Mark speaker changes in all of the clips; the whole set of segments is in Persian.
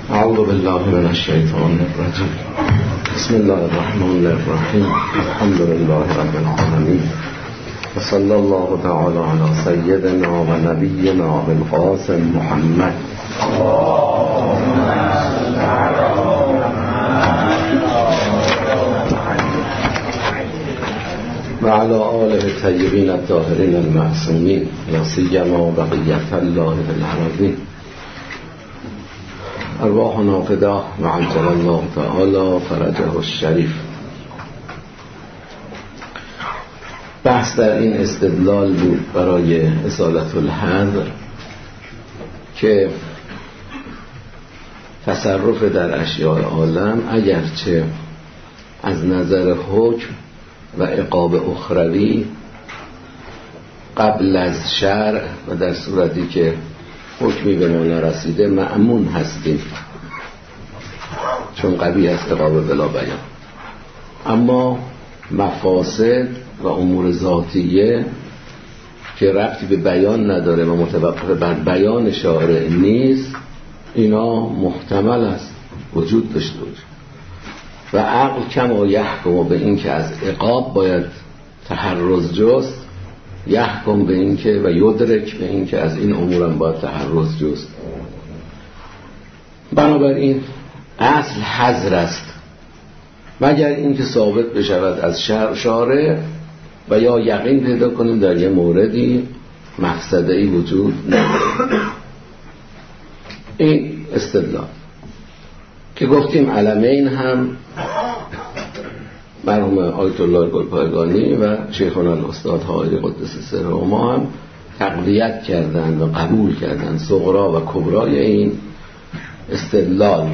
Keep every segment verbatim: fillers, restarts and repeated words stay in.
Speaker 1: اعوذ بالله من الشیطان الرجیم. بسم الله الرحمن الرحیم. الحمد لله رب العالمین و صلی الله تعالی علی سیدنا و نبینا بالقاسم محمد و علی آله الطیبین الطاهرین المعصومین لا سیما بقیة الله فی الارضین. ارواحنا فداه و عجل الله تعالی فرجه الشریف. بحث در این استدلال بود برای ازالة الحظر که تصرف در اشیاء عالم اگرچه از نظر حکم و عقاب اخروی قبل از شرع و در صورتی که حکمی به ما نرسیده مأمون هستیم چون قوی است عقاب بلا بیان، اما مفاسد و امور ذاتیه که ربطی به بیان نداره و متوقف بر بیان شارع نیست، اینا محتمل است وجود داشته باشه و عقل کما یحکم به این که از عقاب باید تحرز جست، یحکم به این که و یدرک به این که از این امورم باید تحرز جست. بنابراین اصل حظر است مگر این که ثابت بشود از شارع و یا یقین پیدا کنیم در یه موردی مفسده‌ای وجود نداره. این استدلال که گفتیم علمین هم مرحوم آیت الله گلپایگانی و شیخنا الاستاد حائری قدس سرهما هم تقویت کردند و قبول کردند صغرا و کبرای این استدلال.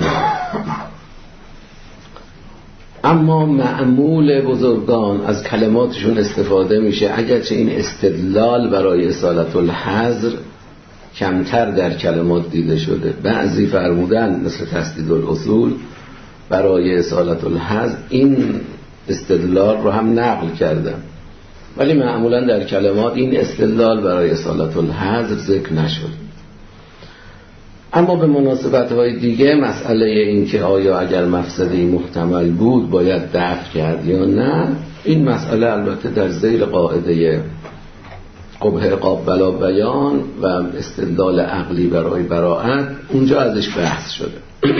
Speaker 1: اما معمول بزرگان از کلماتشون استفاده میشه اگرچه این استدلال برای ازالة الحظر کمتر در کلمات دیده شده. بعضی فرمودن مثل تسدید الاصول برای ازالة الحظر این استدلال رو هم نقل کردن، ولی معمولا در کلمات این استدلال برای ازالة الحظر ذکر نشد. اما به مناسبت‌های دیگه مسئله این که آیا اگر مفسده‌ای محتمل بود باید دفع کرد یا نه، این مسئله البته در زیر قاعده قبح عقاب بلا بیان و استدلال عقلی برای براءت اونجا ازش بحث شده.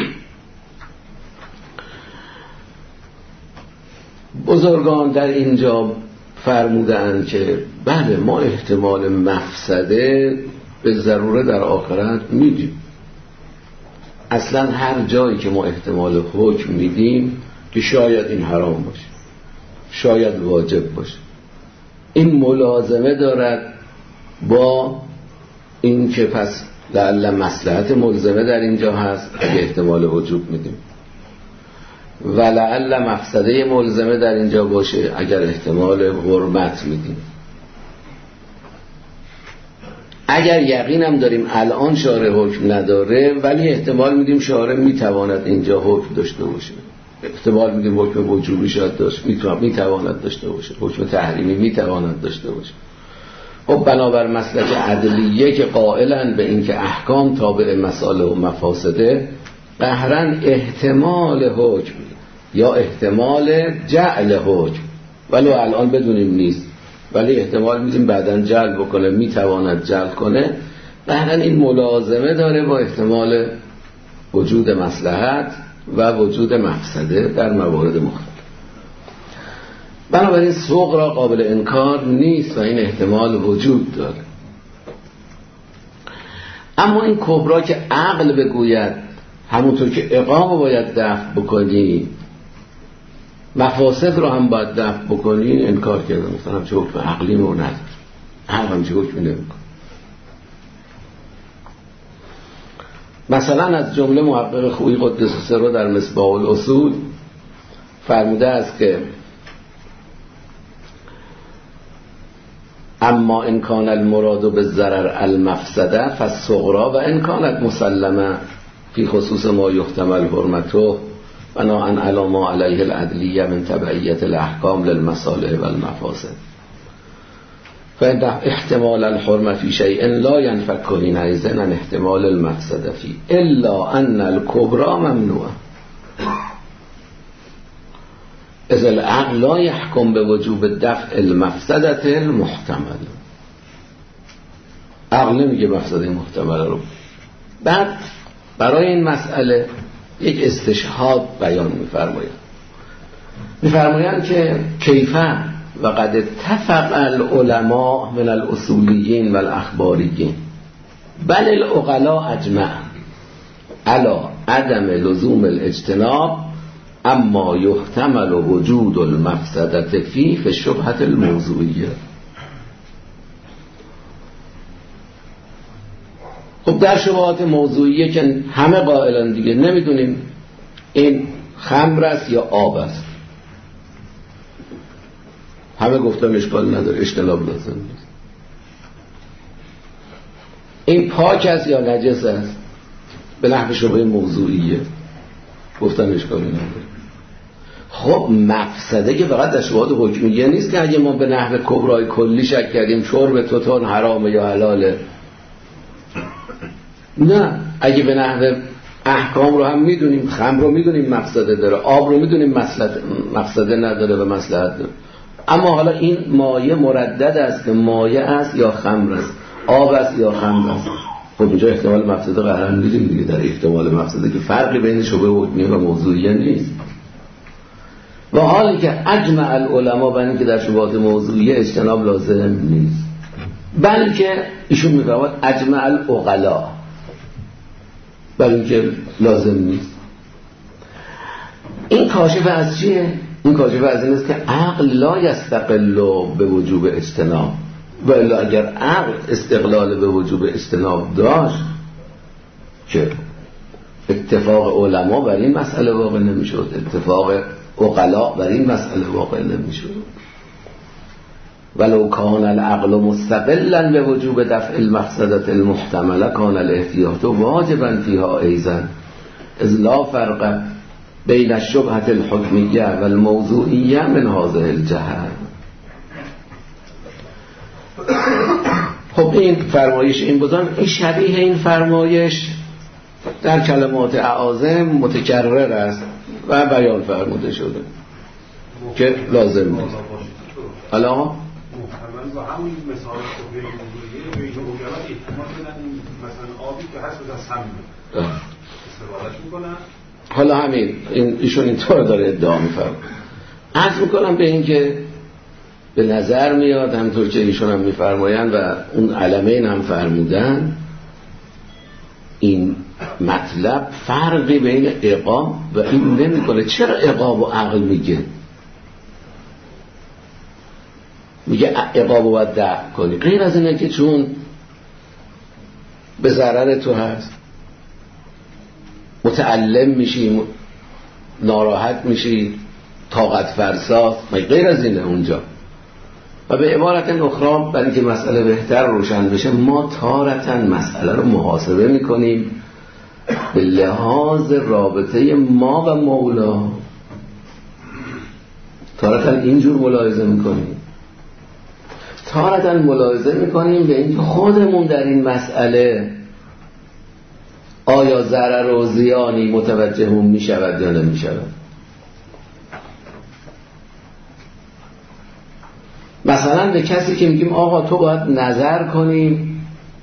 Speaker 1: بزرگان در اینجا فرمودند که بله ما احتمال مفسده به ضروره در آخرت میدیم. اصلا هر جایی که ما احتمال حکم میدیم که شاید این حرام باشه، شاید واجب باشه، این ملازمه دارد با این که پس لعل مصلحت ملزمه در اینجا هست اگه احتمال وجوب میدیم و لعل مفسده ملزمه در اینجا باشه اگر احتمال حرمت میدیم. اگر یقینم داریم الان شارع حکم نداره ولی احتمال میدیم شارع میتواند اینجا حکم داشته باشه، احتمال میدیم حکم وجوبی شاید داشت میتواند داشته باشه، حکم تحریمی میتواند داشته باشه. خب بنابر مسلک عدلیه که قائلن به این که احکام تابع مصالح و مفاسده، قهرن احتمال حکم یا احتمال جعل حکم ولو الان بدونیم نیست ولی احتمال میدیم بعداً جعل بکنه، میتواند جعل کنه، قهرن این ملازمه داره با احتمال وجود مصلحت و وجود مفسده در موارد مختلف. بنابراین صغرا قابل انکار نیست و این احتمال وجود داره. اما این کبرا که عقل بگوید همونطور که عقاب باید دفع بکنی مفاسد رو هم باید دفع بکنی، انکار کردن. مثلا چه حکم عقلی رو نداره، عقل هم چه حکمی نمیکنه. مثلا از جمله محقق خویی قدس سره در مصباح الاصول فرموده است که اما ان کان المراد بالضرر المفسده فالصغرى و ان کانت مسلمه فی خصوص ما یحتمل حرمته بناء علی ما علیه العدلیه من تبعیت الاحکام للمصالح والمفاسد. فإن احتمال الحرمة في شيء لا ينفك حينئذ عن احتمال المفسدة فيه إلا أن الكبرى ممنوع إذا العقل لا يحكم بوجوب دفع المفسدة المحتمل. عقل نمیگه مفسده محتمل رو. بعد برای این مسئله یک استشهاد بیان می‌فرمایند. می‌فرمایند که کیفاً وقد اتفق العلماء من الاصولیین والاخباریین بل العقلاء اجمع على عدم لزوم الاجتناب اما يحتمل وجود المفسدة فيه في الشبهة الموضوعیه. خب در شبهات موضوعیه که همه قائلن دیگه نمیدونیم این خمر است یا آب است، همه گفتن اشکال نداره، اجتناب لازم نیست. این پاک است یا نجس است به نحو شبهه موضوعیه، گفتن اشکالی نداره. خب مفسده که فقط در شبهات حکمیه نیست که اگه ما به نحو کبرای کلی شک کردیم شرب توتون حرامه یا حلاله، نه، اگه به نحو احکام رو هم میدونیم، خمر رو میدونیم مفسده داره، آب رو میدونیم مفسده نداره و مصلحت داره، اما حالا این مایه مردد است که مایه است یا خمر است، آب است یا خمر است. خب اینجا احتمال مفسده قرار میدیم دیگه، در احتمال مفسده که فرقی بین شبهه حکمیه و موضوعیه نیست. و حالی که اجمع العلماء بر اینکه در شبهات موضوعیه اجتناب لازم نیست، بلکه ایشون میگوید اجمع العقلاء بر اینکه لازم نیست. این کاشف از چیه؟ این کاشف از این است که عقل لا یستقل به وجوب اجتناب، و الا اگر عقل استقلال به وجوب اجتناب داشت که اتفاق علما بر این مسئله واقع نمیشد، اتفاق عقلا بر این مسئله واقع نمیشد. ولو کان العقل مستقلا به وجوب دفع المفسدة المحتمله کان الاحتیاط واجبا فیها ایضا اذ لا فرق بین الشبهة الحکمیه و الموضوعیه من هذه الجهت. خب این فرمایش این بودن، این شبیه این فرمایش در کلمات اعاظم متکرر است و بیان فرموده شده که لازم نیست. حالا
Speaker 2: محتمل با همون مثال شبهه موضوعیه به اینجا اجرات احتمال بدن این مثلا آبی که هست از همین استفادهش میکنن.
Speaker 1: حالا همین این ایشون اینطور داره ادعا میفرمه. عرض میکنم به این که به نظر میاد همطور که ایشون هم میفرمایند و اون علمین هم فرمودن، این مطلب فرقی بین عقاب و این نمیکنه. چرا عقاب و عقل میگه؟ میگه عقاب رو باید دفع کنی، غیر از اینه که چون به ضرر تو هست، متعلم میشی، ناراحت میشی، طاقت فرساست، غیر از اینه اونجا. و به عبارت اخرى برای که مسئله بهتر روشن بشه، ما تارتاً مسئله رو محاسبه میکنیم به لحاظ رابطه ما و مولا، تارتاً اینجور ملاحظه میکنیم، تارتاً ملاحظه میکنیم به اینکه خودمون در این مسئله آیا ضرر و زیانی متوجهمون میشود یا نمیشود. مثلا به کسی که میگیم آقا تو باید نظر کنی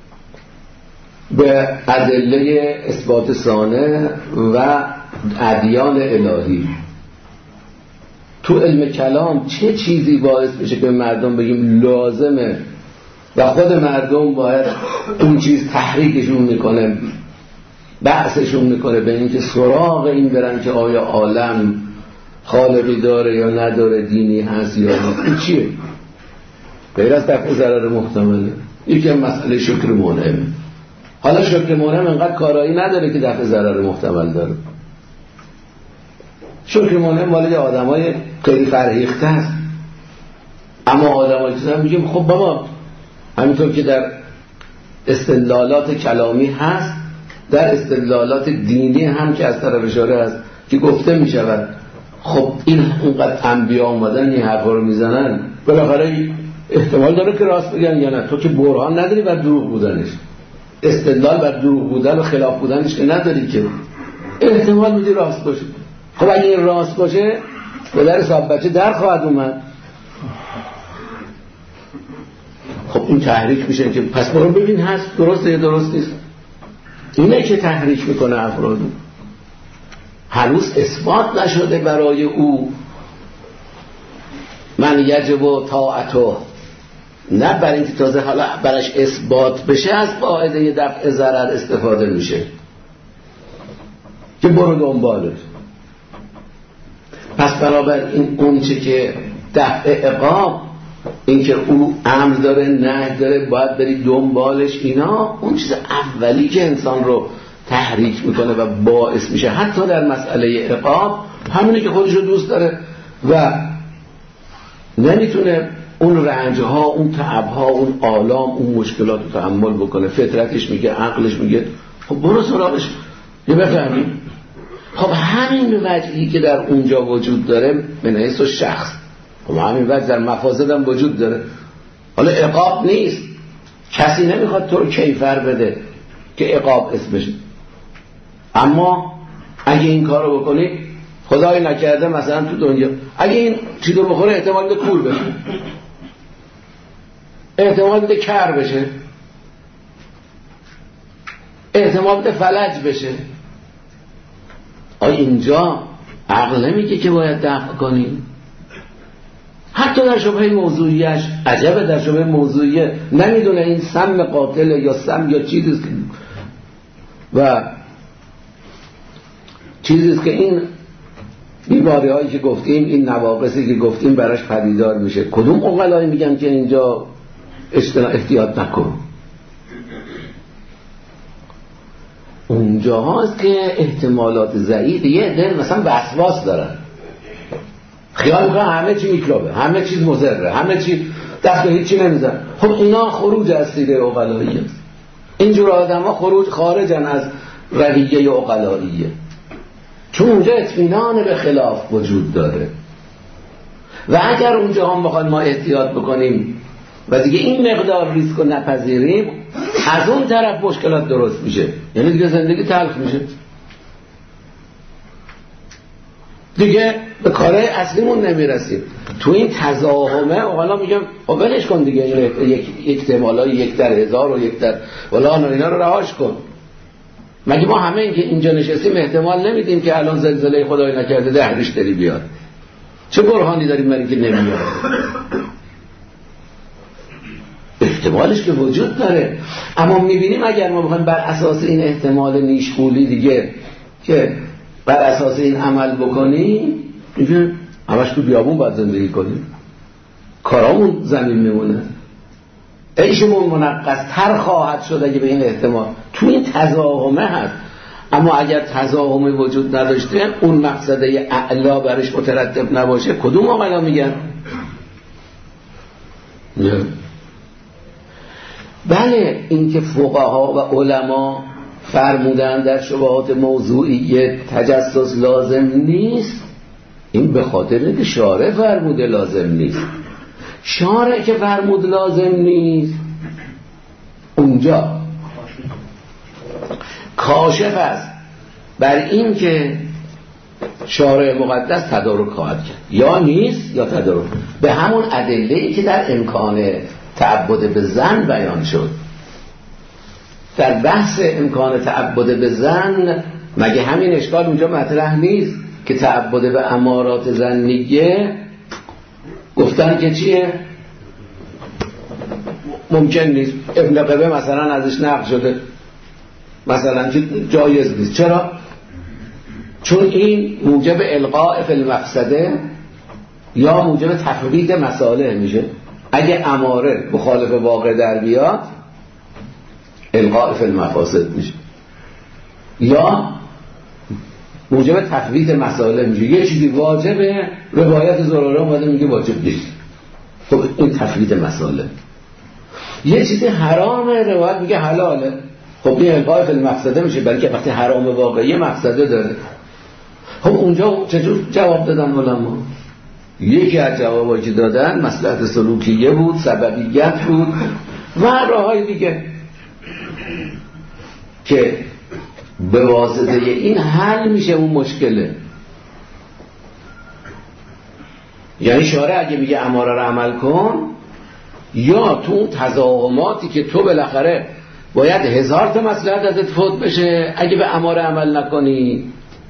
Speaker 1: به ادله اثبات صانع و ادیان الهی، تو علم کلام چه چیزی باعث میشه که مردم بگیم لازمه و خود مردم باید اون چیز تحریکشون میکنه، بحثشون میکنه به اینکه سراغ این برن که آیا عالم خالقی داره یا نداره، دینی هست یا نه. این چیه؟ غیر از دفع ضرر محتمله. یکی هم مسئله شکر منعمه. حالا شکر منعم انقدر کارایی نداره که دفع ضرر محتمل داره. شکر منعم مال آدمای خیلی فرهیخته است، اما آدمایی که میگیم خب بابا همینطور که در استدلالات کلامی هست، در استدلالات دینی هم که از طرف اشاره هست که گفته می شود خب این اونقدر انبیا آمدن این حرفا رو میزنن، بالاخره احتمال داره که راست بگن یا نه. تو که برهان نداری بر دروغ بودنش، استدلال بر دروغ بودن و خلاف بودنش که نداری، که احتمال میدی راست باشه. خب اگه این راست باشه به در صاحب بچه در خواهد اومد. خب این تحریک میشه که پس برو ببین هست درسته یا درست نیست. اینه که تحریک میکنه افرادو. هنوز اثبات نشده برای او من یجب و طاعته، نه برای اینکه تازه حالا برش اثبات بشه از قاعده دفع ضرر استفاده میشه که برو دنبالش. پس برابر این اون چه که دفع عقاب، این که او امر داره نه داره باید بری دنبالش، اینا اون چیز اولی که انسان رو تحریک میکنه و باعث میشه حتی در مسئله عقاب همینه که خودش رو دوست داره و نمیتونه اون رنجها، اون تعبها، اون آلام، اون مشکلات رو تحمل بکنه. فطرتش میگه، عقلش میگه خب برو سراغش یه بفهمیم. خب همین وجهی که در اونجا وجود داره من حیث شخص، خب همین وجه در مفاسد هم وجود داره. حالا عقاب نیست، کسی نمیخواد تو رو کیفر بده که عقاب اسمش، اما اگه این کار رو بکنی خدای نکرده مثلا تو دنیا اگه این چیز رو بخوره احتمال ده کور بشه، احتمال ده کر بشه، احتمال ده فلج بشه. آیا اینجا عقل نمیگه که باید دفع کنیم؟ حتی در شبهه موضوعیش عجبه، در شبهه موضوعیه نمیدونه این سم قاتله یا سم یا چیزیست و چیزیست که این بیماری هایی که گفتیم، این نواقصی که گفتیم براش پدیدار میشه. کدوم عقلایی میگن که اینجا احتیاط نکن؟ اونجا هاست که احتمالات ضعیف یه دل مثلا وسواس دارن، خیال میکنن همه چی میکروبه، همه چیز مضره، همه چی دست به هیچی نمیزن. خب اینا خروج از سیره عقلاییه. اینجور آدم ها خروج خارجن از رویه عقلاییه، چون اونجا اطمینان به خلاف وجود داره. و اگر اونجا هم بخوایم ما احتیاط بکنیم و دیگه این مقدار ریسک رو نپذیریم، از اون طرف مشکلات درست میشه، یعنی دیگه زندگی تلخ میشه، دیگه به کارهای اصلیمون نمیرسیم. تو این تزاحمه حالا میگم ولش کن دیگه، یک یک احتمالای یک در هزار و یک در فلان و اینا رو رهاش کن. مگه ما همه این که اینجا نشستیم احتمال نمیدیم که الان زلزله خدای نکرده ده ریشتری بیاد؟ چه برهانی داریم برای که نمیاد؟ احتمالش که وجود داره. اما میبینیم اگر ما بخوایم بر اساس این احتمال نیشخولی دیگه که بر اساس این عمل بکنیم، دیگه همش تو بیابون باید زندگی کنیم، کارامون زمین میمونه، عیشمون منقص تر خواهد شد اگه به این احتمال. تو این تزاحمه هست. اما اگر تزاحمه وجود نداشته، اون مقصده اعلا برش مترتب نباشه، کدوم آقلا میگن؟ نه. بله، این که فقها و علما فرمودن در شبهات موضوعی تجسس لازم نیست، این به خاطر اینکه شارع فرموده لازم نیست. شارع که فرمود لازم نیست، اونجا کاشف است بر این که شارع مقدس تدارک خواهد کرد، یا نیست یا تدارک، به همون ادله‌ای که در امکان تعبد به زن بیان شد. در بحث امکان تعبد به زن مگه همین اشکال اونجا مطرح نیست که تعبد به امارات زنیه گفتن که چیه؟ ممکن نیست. ابن قبه مثلا ازش نقل شده مثلا جایز نیست. چرا؟ چون این موجب القاء فی المفسده یا موجب تفویت مصالح میشه. اگه اماره مخالف واقع در بیاد، القاء فی المفاسد میشه، یا موجب تفویت مصالح میشه. یه چیزی واجبه، روایت زراره اومده میگه واجب نیست، خب این تفویت مصالح. یه چیزی حرامه، روایت میگه حلاله، خب این القاء فی المفسده میشه، برای که وقتی حرام واقعی مفسده داره. خب اونجا چجور جواب دادن علما؟ یکی از جوابایی که دادن مصلحت سلوکیه بود، سببیت بود و راههای دیگه که به واسطه این حل میشه اون مشکله. یعنی شارع اگه میگه اماره رو عمل کن، یا تو اون تضاهماتی که تو بالاخره باید هزار تا مصلحت ازت فوت بشه اگه به اماره عمل نکنی،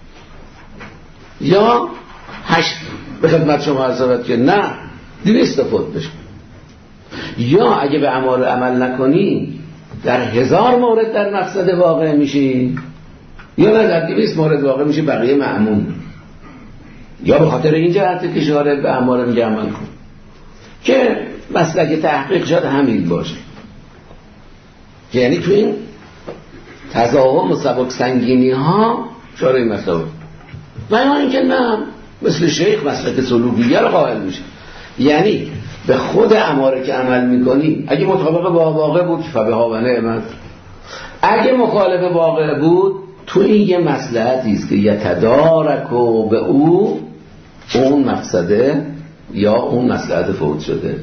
Speaker 1: یا هشت به خدمت شما عرض که نه دویست تا فوت بشه، یا اگه به اماره عمل نکنی در هزار مورد در مقصد واقع میشی، یا نه در دویست مورد واقع میشی بقیه معمول. یا به خاطر این جهت که شارع به اماره میگه عمل کن که مسلک تحقیق شاید همین باشه، یعنی تو این تضاهم و سبک سنگینی ها شارع مطلب، و یا اینکه نه مثل شیخ مسلک سلوکیه رو قائل میشه. یعنی به خود اماره که عمل میکنی اگه مطابق با واقع بود فبها و نعمت، اگه مخالف واقع بود تو این یه مصلحتی است که یتدارک و به او اون مقصده یا اون مصلحت فوت شده،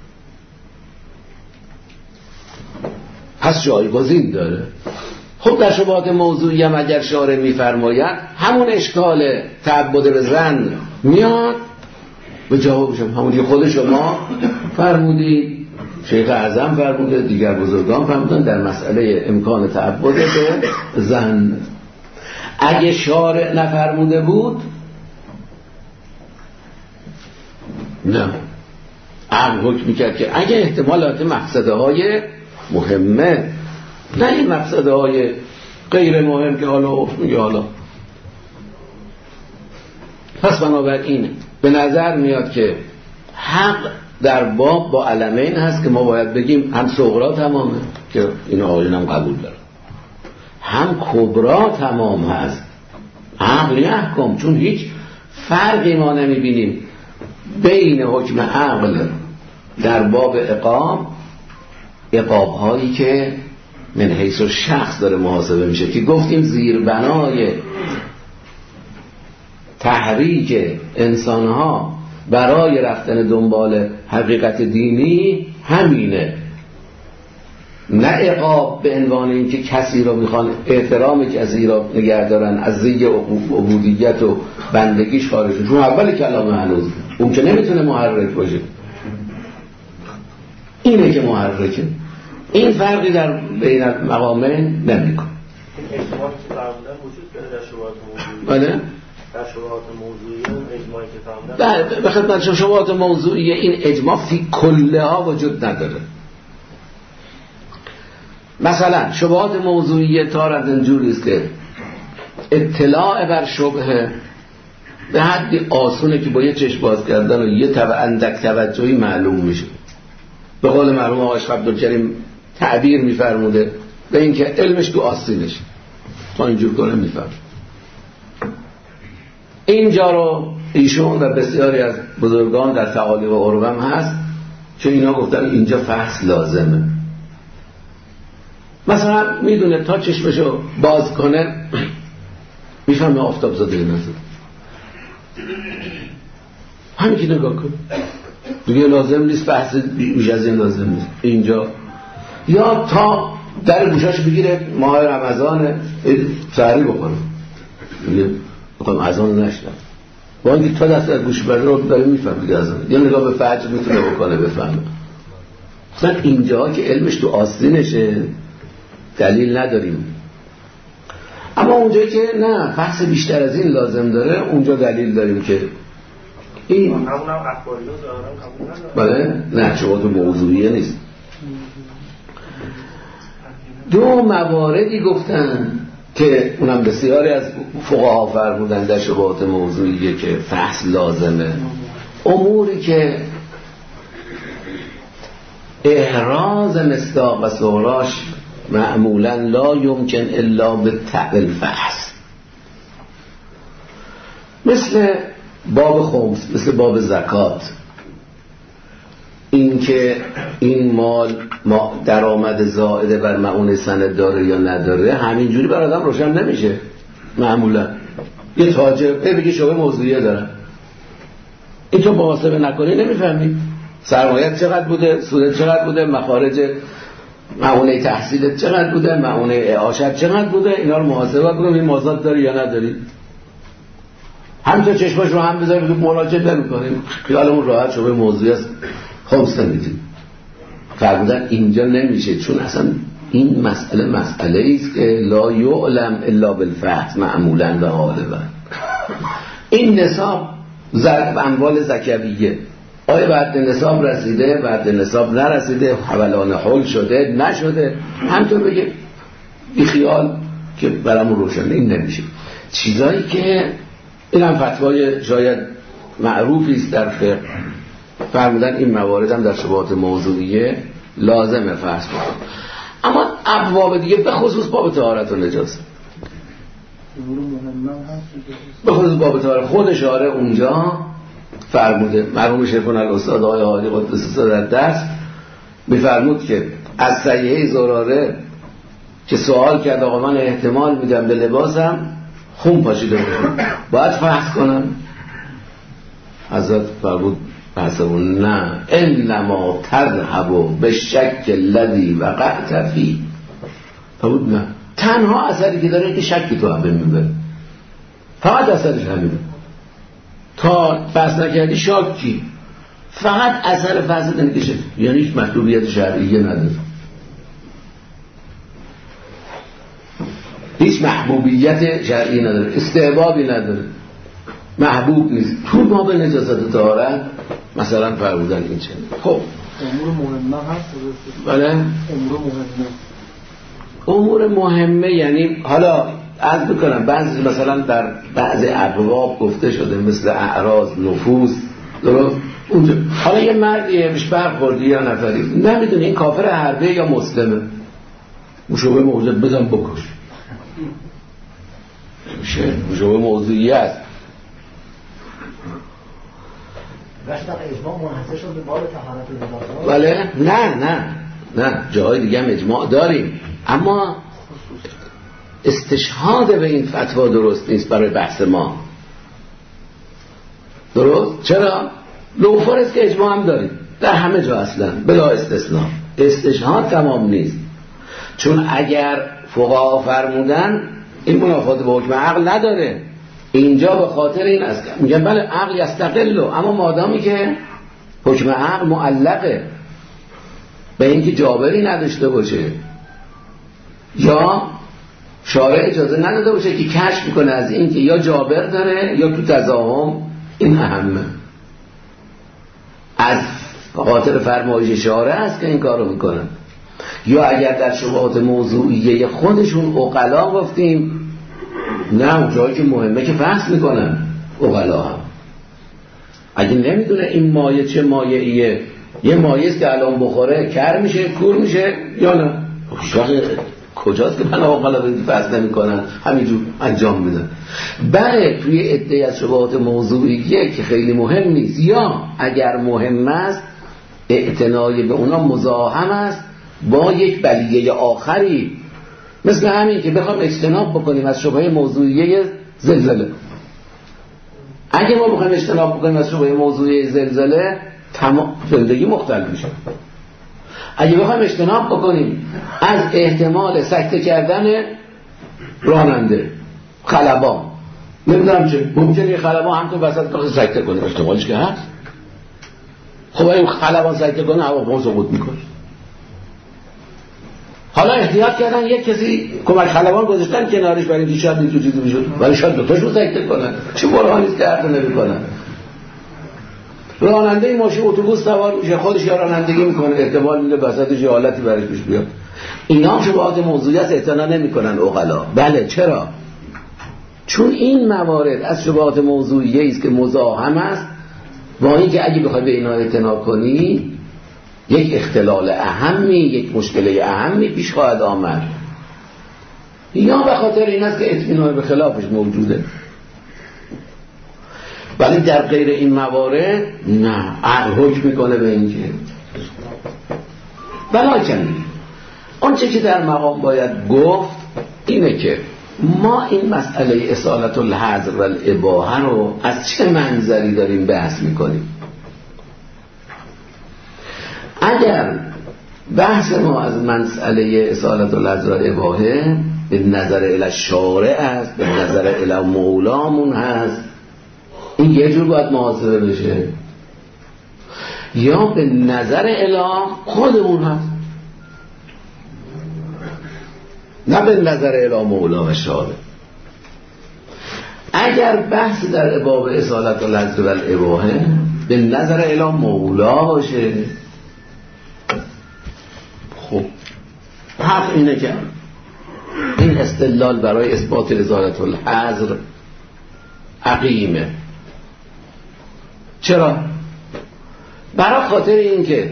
Speaker 1: پس جایگزین داره. خب در شبهات موضوعی هم اگر شارع میفرماید همون اشکال تعبد به زن میاد به جوابشم، همون که خود شما فرمودید، شیخ اعظم فرموده، دیگر بزرگان فرمودن در مسئله امکان تعبد به زن. اگه شارع نفرموده بود نه، عقل حکم میکرد که اگه احتمالات مقصده های مهمه، نه این مقصده های غیر مهم که حالا حکم میگه حالا. پس بنابراین به نظر میاد که حق در باب با علمین هست که ما باید بگیم هم صغرا تمامه که این آقایون هم قبول داره، هم کبرا تمام هست عقل یحکم، چون هیچ فرقی ما نمیبینیم بین حکم عقل در باب عقاب، عقاب هایی که من حیث و شخص داره محاسبه میشه که گفتیم زیربنای تحریک انسانها برای رفتن دنبال حقیقت دینی همینه، نه عقاب به عنوان این که کسی را میخوان احترام کسی را نگه دارن از زی عبودیت و بندگیش خارج شد، چون اول کلام هنوز اون که نمیتونه محرک باشه، اینه که محرکه. این فرقی در بین مقامین نمیکنه.
Speaker 3: اجماعی که فرمودن وجود داره در شبهات موضوعی؟
Speaker 1: بله
Speaker 3: در شبهات موضوعی اون اجماعی که فرمودن
Speaker 1: به خدمت شبهات موضوعی این اجماع فی کله ها وجود نداره. مثلا شبهات موضوعی تارت اینجوری است که اطلاع بر شبهه به حدی آسونه که با یه چشم باز کردن و یه طبع اندک توجهی معلوم میشه. به قول مرحوم آقای عبدالکریم تعبیر میفرموده به این که علمش تو آستینش تا اینجور کنه میفرم. اینجا رو ایشون و بسیاری از بزرگان در تعالیق و عروم هست که اینا گفتن اینجا فحص لازمه. مثلا میدونه تا چشمشو باز کنه میفهمه آفتاب زاده یا نزاده، همین که نگاه کنه دیگه لازم نیست بحث بیش از این لازم نیست. اینجا یا تا در گوشاش بگیره ماه رمضان سحری بکنه میگه بخوام اذان نشنم، با اینکه تا دست از گوش برده رو داره میفهم دیگه اذان، یا نگاه به فجر میتونه بکنه بفهمه. مثلا اینجا که علمش تو آستینشه دلیل نداریم، اما اونجایی که نه بحث بیشتر از این لازم داره اونجا دلیل داریم که این
Speaker 3: همون هم اخباری رو دارم قبول ندارم.
Speaker 1: بله نه شبهات موضوعیه نیست. دو مواردی گفتن که اونم بسیاری از فقها فرمودن در شبهات موضوعیه که فحص لازمه، اموری که احراز مصداق و صغراش معمولا لا یمکن الا به تعبیل فحص، مثل باب خمس، مثل باب زکات، این که این مال درآمد زائده بر معون سند داره یا نداره همینجوری بر آدم روشن نمیشه. معمولا یه تاجر بگه شبهه موضوعیه داره، این تو محاسبه نکنی نمیفهمی سرمایه‌ات چقدر بوده، سودت چقدر بوده، مخارج معونه تحصیلت چقدر بوده، معونه اعاشت چقدر بوده، اینا رو محاسبه کن این مازاد داری یا نداری. همینطور چشماش رو هم بذاری تو مراجعه نمی‌کنیم خیالمون راحت شو به موضوعی است خمس نمیدیم. فرمودن اینجا نمیشه چون اصلا این مسئله مسئله است که لا یعلم الا بالفحص معمولا و غالبا. این نصاب ضرب اموال زکویه آیا بعد نصاب رسیده بعد نصاب نرسیده حولان حول شده نشده همطور بگه بی خیال که برامون روشن این نمیشه. چیزایی که این هم فتوای شاید معروفی است در فقه فرمودن این موارد هم در شبهات موضوعیه لازمه فحص بکن. اما ابواب دیگه به خصوص باب طهارت و نجاست به خصوص باب طهارت خود شارع اونجا فرموده مرحوم شیخنا الاستاد آقای هادی قدس سر در دست میفرمود که از سیحه زراره که سوال کرد آقا من احتمال میدم به لباسم خون پاشیده بشه باید فحص کنم. حضرت فرمود فحصمون نه انما تذهب به شک الذی وقعت فی. فرمود نه تنها اثری که داره که شکی تو هم بمیبره فقط اثرش همینه تا بحث نکردی شاکی فقط اثر فحص نمیکشه یعنی هیچ مطلوبیت شرعیه نداره هیچ محبوبیت شرعی نداره استحبابی نداره محبوب نیست. تو ما به نجاست طهارت مثلا فرمودن این چنین خب
Speaker 4: امور مهمه هست
Speaker 1: بله
Speaker 4: امور مهمه
Speaker 1: امور مهمه یعنی حالا عرض بکنم بعضی مثلا در بعضی ابواب گفته شده مثل اعراض نفوس درست اونجا حالا یه مردیه بهش برخوردی یا نفری نمیدونی این کافر حربه یا مسلمه مشابه موضوع بزن بکش میشه مشابه موضوعی است
Speaker 5: رشد اجماع منحصر شد به باب طهارت و نجاست.
Speaker 1: بله نه نه نه جاهای دیگه هم اجماع داریم اما استشهاد به این فتوا درست نیست برای بحث ما. درست؟ چرا؟ لوفرست که اجماع هم داریم در همه جا اصلا بلا استثناء استشهاد تمام نیست چون اگر فقها فرمودن این منافات با حکم عقل نداره اینجا به خاطر این است میگن بله عقل یستقله اما مادامی که حکم عقل معلقه به اینکه جابری نداشته باشه یا شارع اجازه نداده باشه که کشف میکنه از این که یا جابر داره یا تو تضاهم این اهمه از خاطر فرمایش شارع است که این کارو میکنن یا اگر در شبهات موضوعیه خودشون عقلا گفتیم نه جایی که مهمه که فحص میکنن عقلا هم اگه نمیدونه این مایه چه مایه ایه یه مایه است که الان بخوره کر میشه کور میشه یا نه کجاست که من عقلا فحص نمیکنن همینجور انجام میدن. بله توی عده از شبهات موضوعیه که خیلی مهم نیست یا اگر مهم است اعتنای به اونا مزاحم است با یک بلیه آخری مثل همین که بخوام اجتناب بکنیم از شبهه موضوعیه زلزله. اگه ما بخوایم اجتناب بکنیم از شبهه موضوعیه زلزله تمام زندگی مختل میشه. اگه بخوایم اجتناب بکنیم از احتمال سکته کردن راننده خلبان نمیدونم چه ممکنه یه خلبان هم تو وسط کار سکته کنه احتمالش که هست. خب این خلبان سکته کنه هوا سقوط میکنه. حالا احتیاط کردن یک کسی کمک خلبان گذاشتن کنارش برای اینکه شاید اینجور چیزی میشد ولی شاید دوتاشو سکته کنن چه برهانیست که حرف نمیکنن. راننده ماشین اتوبوس سوار میشه خودش یا رانندگی میکنه احتمال میده وسطش یه حالتی برش پیش بیاد. اینا شبهات موضوعی است اعتنا نمیکنن عقلا. بله چرا؟ چون این موارد از شبهات موضوعی است که مزاحم است با اینکه اگه بخوای به اینا اعتنا کنی یک اختلال اهمی یک مشکل اهمی پیش خواهد آمد یا به خاطر این است که اطمینان به خلافش موجوده. ولی در غیر این موارد نه عقل حکم میکنه به اینکه ولیکن اون چه که در مقام باید گفت اینه که ما این مسئله اصالت الحظر و الاباحه رو از چه منظری داریم بحث میکنیم؟ اگر بحث ما از مسئله اصالت الحظر و الاباحه به نظر الی شارع است، به نظر الی مولامون هست، این یه جور باید محاسبه بشه، یا به نظر الی خودمون هست، نه به نظر الی مولا و شارع. اگر بحث در باب اصالت الحظر و الاباحه به نظر الی مولا باشه، خب حق اینه که این استدلال برای اثبات اصالت الحظر عقیمه. چرا؟ برای خاطر این که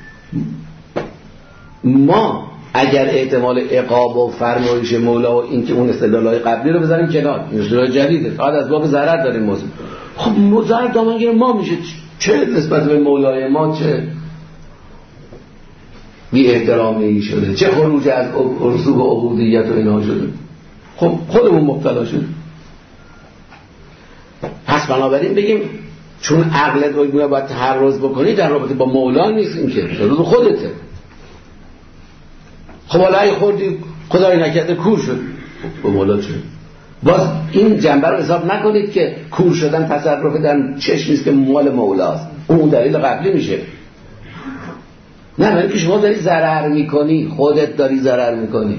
Speaker 1: ما اگر احتمال عقاب و فرمایش مولا و این که اون استدلال‌های قبلی رو بذاریم کنار، این استدلال جدیده، فقط از باب ضرر داریم موضوع. خب ضرر دامنگیر ما میشه، چه نسبت به مولای ما چه بی احترامی شده، چه خروج از رسوب و عبودیت و اینا شده، خب خودمون مبتلا شده. پس بنابراین بگیم چون عقلت رو باید تحرز بکنی در رابطه با مولا نیست، این که در روز خودته. خب حالا ای خوردی خدای نکرده کور شد، به مولا چه؟ باز این جنبه رو حساب نکنید که کور شدن تصرف در چشم نیست که مال مولاست، اون دلیل قبلی میشه. نه، ولی که شما داری ضرر میکنی، خودت داری ضرر میکنی.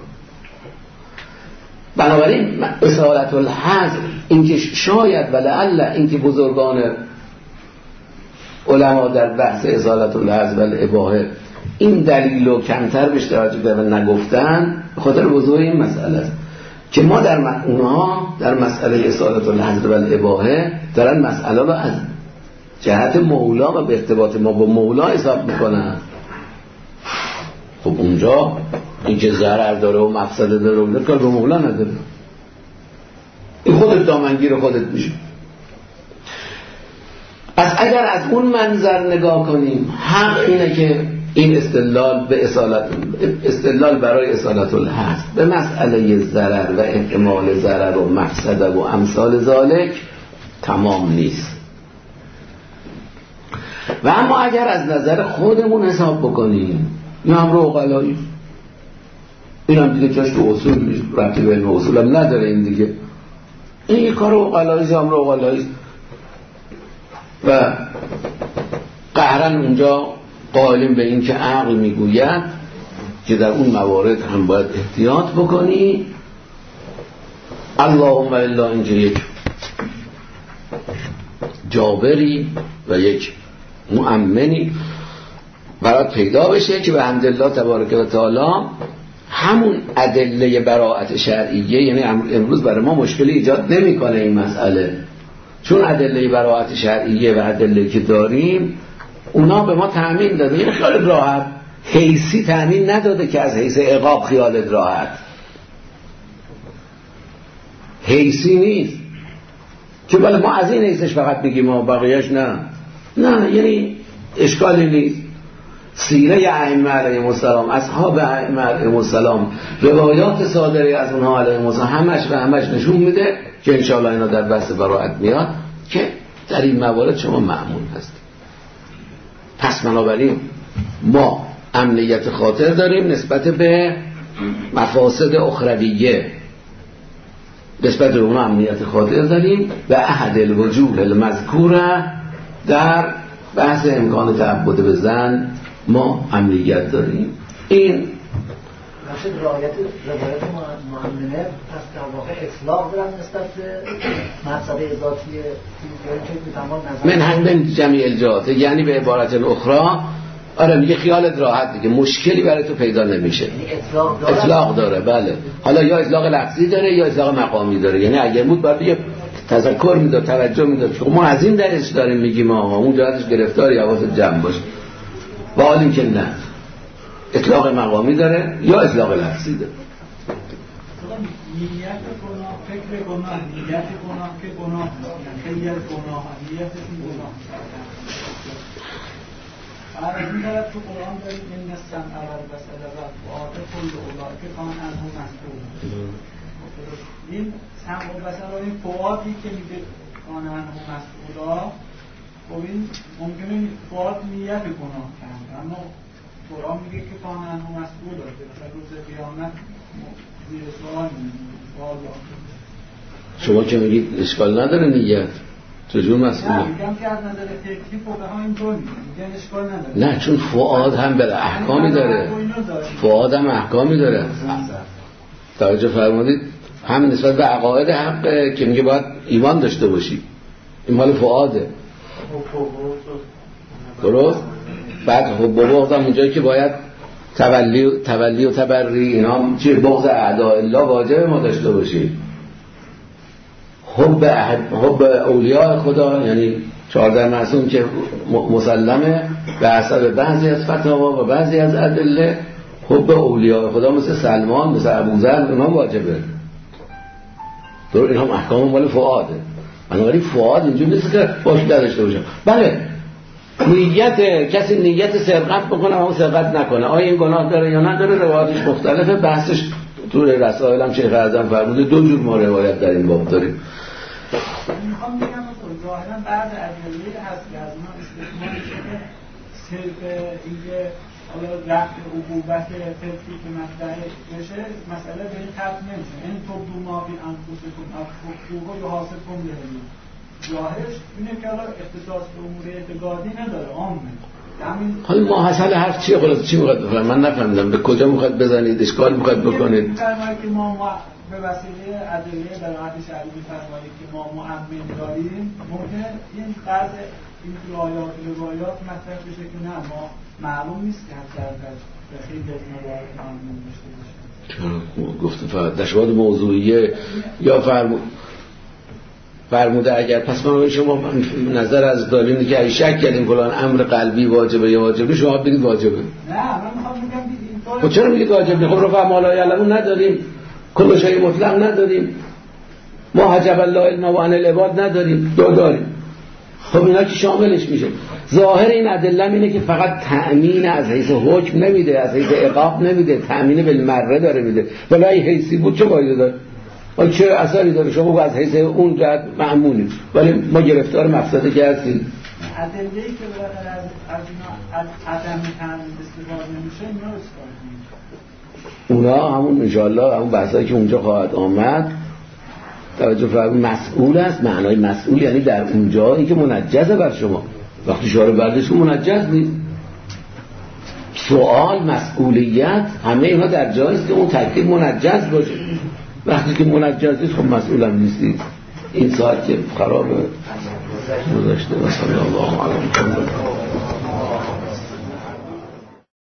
Speaker 1: بنابراین اصالت الحظر، اینکه شاید و لعل اینکه بزرگان علما در بحث اصالت الحظر و الاباحه این دلیل رو کمتر بهش توجه کردن نگفتن، به خاطر بزرگ این مسئله است که ما در م... اونها در مسئله اصالت الحظر و الاباحه دارن مسئله رو از جهت مولا و به ارتباط ما با مولا حساب میکنن. خب اونجا این که ضرر داره و مفسده داره و کار به مولا نداره، این خودت دامنگیر خودت میشه. پس اگر از اون منظر نگاه کنیم، حق اینه که این استدلال به اصالت استدلال برای اصالت الحظر به مسئله ضرر و احتمال ضرر و مفسده و امثال ذالک تمام نیست. و اما اگر از نظر خودمون حساب بکنیم، این هم رو اقلایی، این هم دیگه جاش تو اصول میشه، ربطی به علم اصول هم نداره، این دیگه این یک کار اقلایی هم رو اقلایی و قهرن اونجا قائلیم به این که عقل میگوید که در اون موارد هم باید احتیاط بکنی. اللهم الا اینکه یک جابری و یک مؤمنی برات پیدا بشه که به حمدالله تبارک و تعالی همون ادله براءت شرعیه، یعنی امروز برای ما مشکلی ایجاد نمیکنه این مسئله، چون ادله براءت شرعیه و ادله که داریم اونا به ما تأمین داده. یعنی خیالت راحت، حیثی تأمین نداده که از حیث عقاب خیالت راحت، حیثی نیست که بله ما از این حیثش فقط بگیم ما بقیهش نه نه، یعنی اشکالی نیست. سیره ائمه علیهم السلام، اصحاب ائمه علیهم السلام، روایات صادره از اونها علیهم السلام، همش و همش نشون میده که انشاءالله اینا در بحث براءت میاد که در این موارد شما مأمون هستید. پس بنابراین ما امنیت خاطر داریم نسبت به مفاسد اخرویه، نسبت به اون امنیت خاطر داریم و احد الوجوه المذکوره در بحث امکان تعبد به زن ما امنیت داریم. این
Speaker 5: نشد روایت روایت مؤمنه پس در واقع اطلاق دارن نسبت به مقصد ذاتی
Speaker 1: من همین جمعی الجهات، یعنی به عبارت الاخرى آره میگه خیالت راحت دیگه، مشکلی برای تو پیدا نمیشه.
Speaker 5: یعنی اطلاق داره.
Speaker 1: اطلاق داره بله. حالا یا اطلاق لفظی داره یا اطلاق مقامی داره، یعنی اگر بود باید یه تذکر میداد، توجه میداد. ما از این درش داریم میگیم آقا اون جهتش گرفتاری، حواست جمع باشه. و حال این که نه، اطلاق مقامی داره یا اطلاق لفظی داره.
Speaker 6: نیت گناه، فکر گناه، نیت گناه که گناه، خیلی گناه، نیت گناه. از این طرف تو قرآن داریم این نستن اول بسئله و فعاده کل اولا که کان انهو مسئول. این هم مثلا این فوادی که میگه آنها مسئولا، خب این ممکنه فواد نیت گناه کرد، اما قرآن میگه که آنها مسئولا، مثلا روز قیامت زیر سوال میگه.
Speaker 1: شما که میگید اشکال نداره نیت، چجور مسئوله؟
Speaker 6: نه میگم که از نظر فقهی فقها اینطور میگن اشکال نداره.
Speaker 1: نه چون فؤاد هم به احکامی داره، فؤاد هم احکامی داره. توجه فرمودید؟ هم نسبت به عقاید حق که میگه باید ایمان داشته باشی، این مال فؤاده، درست؟ بعد خب بغض هم اونجایی که باید تولی تولی و تبری اینا چه بغض اعداء الله واجبه ما داشته باشیم. حب حب اولیاء خدا یعنی چهارده معصوم که مسلمه به حسب بعضی از فتاوا و بعضی از ادله، حب اولیاء خدا مثل سلمان مثل ابوذر اینا واجبه. درست؟ این هم احکام مال فؤاده. بنابراین فؤاد اینجوری نیست که باش داشته باشه. بله نیت کسی نیت سرقت بکنه اما سرقت نکنه، آیا این گناه داره یا نداره؟ روایتش مختلفه، بحثش تو رسائل هم شیخ اعظم فرموده دو جور ما روایت در این باب داریم.
Speaker 6: میخوام بگم ظاهرا بعد ادله هست که از ما استثناء میشه که صرف اینکه حالا رفع عقوبت فقهی که مطرح بشه مسئله به این خط نمیشه، این تبدو ما فی انفسکم او تخفوه یحاسبکم به ظاهرش اینه که حالا اختصاص به امور اعتقادی نداره، عامه.
Speaker 1: حالا ما حاصل حرف چیه؟ خلاص چی میخواد بفرمایید؟ من نفهمیدم به کجا میخواد بزنید، اشکال میخواد بکنید.
Speaker 6: میفرمایید که ما به وسیله ادله براحت شرعی میفرمایید که ما مؤمن داریم، ممکنه این بعض این روایات روایات مطرح بشه که نه ما معلوم نیست که حتی به خیلی از روایات مؤمن داشته باشیم.
Speaker 1: چرا گفته فقط نشواد موضوعیه یا فرمود فرموده اگر پس من شما نظر از دارین که اگه شک کردیم فلان امر قلبی واجبه یا واجبه شما بگید واجبه.
Speaker 6: نه من میخوام بگم اینطوره.
Speaker 1: خب چرا میگید واجبه؟ خب رفع ما لا یعلمون نداریم، کل شیء مطلق نداریم، ما حجب الله علم و عن العباد نداریم، دو داریم. خب اینا که شاملش میشه. ظاهر این ادله اینه که فقط تأمین از حیث حکم نمیده، از حیث عقاب نمیده، تأمین بالمره داره میده. ولی این حیثی بود چه فایده داره؟ ولی چه اثری داره؟ شما از حیث اون جهت مأمونید ولی ما گرفتار مفسده که هستیم.
Speaker 6: ادله‌ای که بالاخره از از اینا از عدم تأمین استفاده نمیشه اینا استفاده
Speaker 1: اونا همون انشاءالله همون بحثایی که اونجا خواهد آمد توجه فرمایید. مسئول است، معنای مسئول یعنی در اون جایی که منجزه بر شما، وقتی شعار برداشت منجز نیست. سوال مسئولیت همه اینا در جایی است که اون ترکیب منجز باشه. وقتی که منجز نیست خب مسئول هم نیستی. این ساعت که خرابه گذاشته. و صلی الله علیه و سلم.